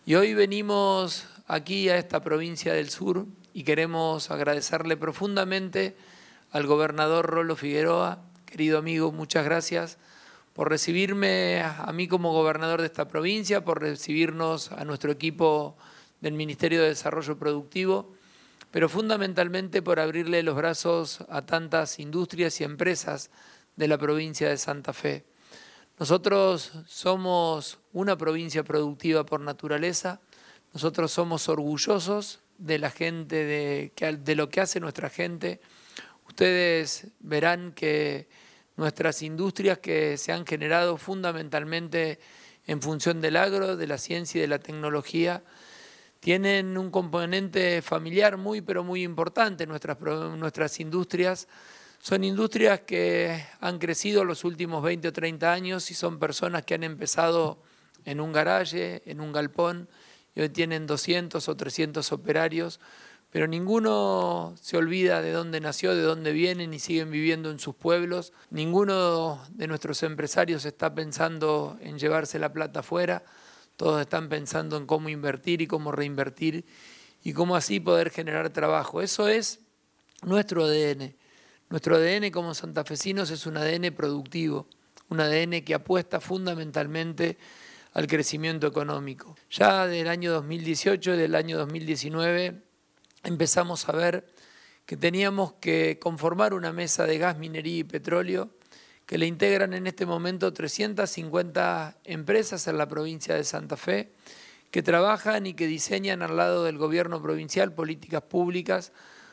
Y hoy venimos aquí a esta provincia del sur y queremos agradecerle profundamente al gobernador Rolo Figueroa. Querido amigo, muchas gracias por recibirme a mí como gobernador de esta provincia, por recibirnos a nuestro equipo del Ministerio de Desarrollo Productivo, pero fundamentalmente por abrirle los brazos a tantas industrias y empresas de la provincia de Santa Fe. Nosotros somos una provincia productiva por naturaleza, nosotros somos orgullosos de la gente, de lo que hace nuestra gente. Ustedes verán que nuestras industrias que se han generado fundamentalmente en función del agro, de la ciencia y de la tecnología, tienen un componente familiar pero muy importante. Nuestras industrias son industrias que han crecido los últimos 20 o 30 años y son personas que han empezado en un garaje, en un galpón, y hoy tienen 200 o 300 operarios, pero ninguno se olvida de dónde nació, de dónde vienen y siguen viviendo en sus pueblos. Ninguno de nuestros empresarios está pensando en llevarse la plata afuera, todos están pensando en cómo invertir y cómo reinvertir y cómo así poder generar trabajo. Eso es nuestro ADN. Nuestro ADN como santafesinos es un ADN productivo, un ADN que apuesta fundamentalmente al crecimiento económico. Ya del año 2018 y del año 2019 empezamos a ver que teníamos que conformar una mesa de gas, minería y petróleo que le integran en este momento 350 empresas en la provincia de Santa Fe que trabajan y que diseñan al lado del gobierno provincial políticas públicas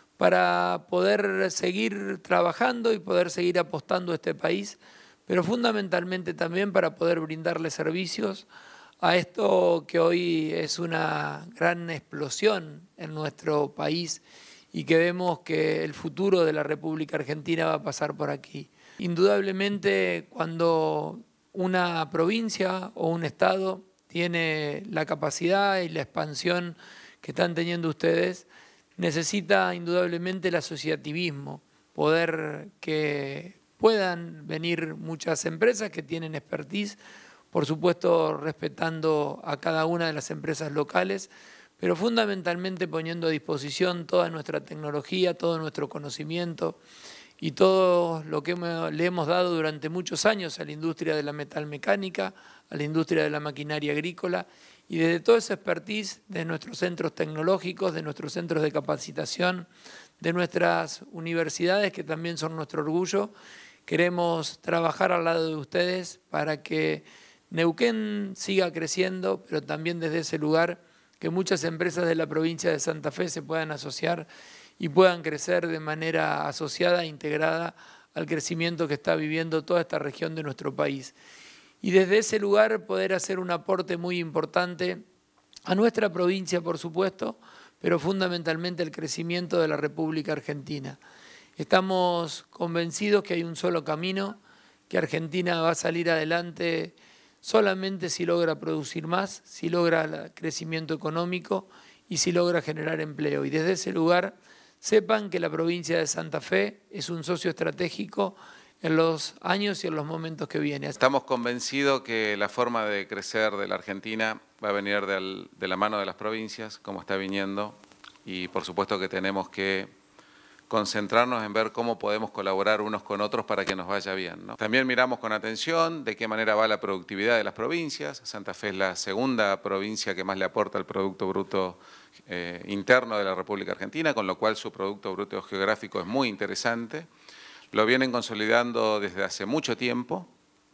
para poder seguir trabajando y poder seguir apostando a este país, pero fundamentalmente también para poder brindarle servicios a esto que hoy es una gran explosión en nuestro país y que vemos que el futuro de la República Argentina va a pasar por aquí. Indudablemente, cuando una provincia o un estado tiene la capacidad y la expansión que están teniendo ustedes, necesita indudablemente el asociativismo, poder que puedan venir muchas empresas que tienen expertise, por supuesto respetando a cada una de las empresas locales, pero fundamentalmente poniendo a disposición toda nuestra tecnología, todo nuestro conocimiento y todo lo que le hemos dado durante muchos años a la industria de la metalmecánica, a la industria de la maquinaria agrícola, y desde todo ese expertise de nuestros centros tecnológicos, de nuestros centros de capacitación, de nuestras universidades, que también son nuestro orgullo, queremos trabajar al lado de ustedes para que Neuquén siga creciendo, pero también desde ese lugar que muchas empresas de la provincia de Santa Fe se puedan asociar y puedan crecer de manera asociada e integrada al crecimiento que está viviendo toda esta región de nuestro país. Y desde ese lugar poder hacer un aporte muy importante a nuestra provincia, por supuesto, pero fundamentalmente el crecimiento de la República Argentina. Estamos convencidos que hay un solo camino, que Argentina va a salir adelante solamente si logra producir más, si logra el crecimiento económico y si logra generar empleo. Y desde ese lugar sepan que la provincia de Santa Fe es un socio estratégico en los años y en los momentos que vienen. Estamos convencidos que la forma de crecer de la Argentina va a venir de la mano de las provincias, como está viniendo, y por supuesto que tenemos que concentrarnos en ver cómo podemos colaborar unos con otros para que nos vaya bien, ¿no? También miramos con atención de qué manera va la productividad de las provincias. Santa Fe es la segunda provincia que más le aporta al Producto Bruto interno de la República Argentina, con lo cual su Producto Bruto geográfico es muy interesante. Lo vienen consolidando desde hace mucho tiempo,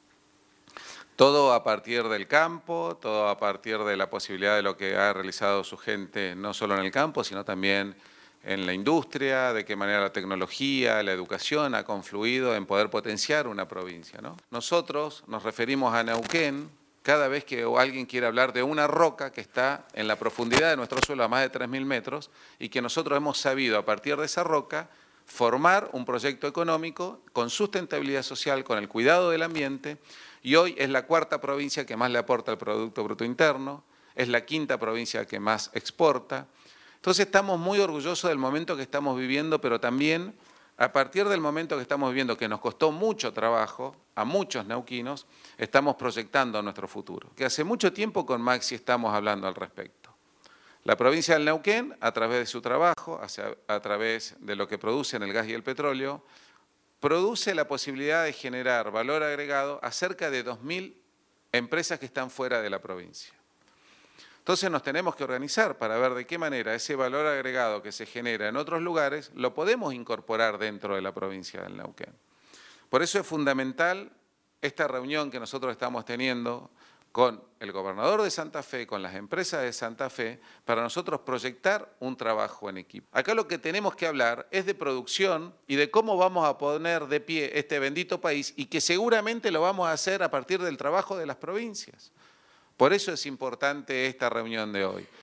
todo a partir del campo, todo a partir de la posibilidad de lo que ha realizado su gente, no solo en el campo, sino también en la industria, de qué manera la tecnología, la educación ha confluido en poder potenciar una provincia, ¿no? Nosotros nos referimos a Neuquén cada vez que alguien quiere hablar de una roca que está en la profundidad de nuestro suelo a más de 3.000 metros y que nosotros hemos sabido a partir de esa roca formar un proyecto económico con sustentabilidad social, con el cuidado del ambiente, y hoy es la cuarta provincia que más le aporta al Producto Bruto Interno, es la quinta provincia que más exporta. Entonces estamos muy orgullosos del momento que estamos viviendo, pero también A partir del momento que estamos viendo que nos costó mucho trabajo, a muchos neuquinos, estamos proyectando nuestro futuro. Que hace mucho tiempo con Maxi estamos hablando al respecto. La provincia del Neuquén, a través de su trabajo, a través de lo que producen el gas y el petróleo, produce la posibilidad de generar valor agregado a cerca de 2.000 empresas que están fuera de la provincia. Entonces nos tenemos que organizar para ver de qué manera ese valor agregado que se genera en otros lugares lo podemos incorporar dentro de la provincia del Neuquén. Por eso es fundamental esta reunión que nosotros estamos teniendo con el gobernador de Santa Fe, con las empresas de Santa Fe, para nosotros proyectar un trabajo en equipo. Acá lo que tenemos que hablar es de producción y de cómo vamos a poner de pie este bendito país y que seguramente lo vamos a hacer a partir del trabajo de las provincias. Por eso es importante esta reunión de hoy.